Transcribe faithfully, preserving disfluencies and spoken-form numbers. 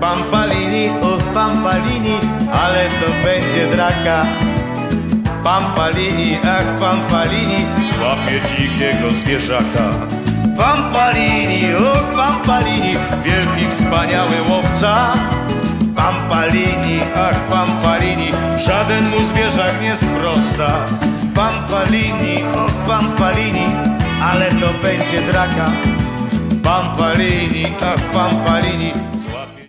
Pampalini, uch Pampalini, ale to będzie draka. Pampalini, ach Pampalini, złapie dzikiego zwierzaka. Pampalini, uch Pampalini, wielki wspaniały łowca. Pampalini, ach Pampalini, żaden mu zwierzak nie sprosta. Pampalini, uch Pampalini, ale to będzie draka. Pampalini, ach Pampalini,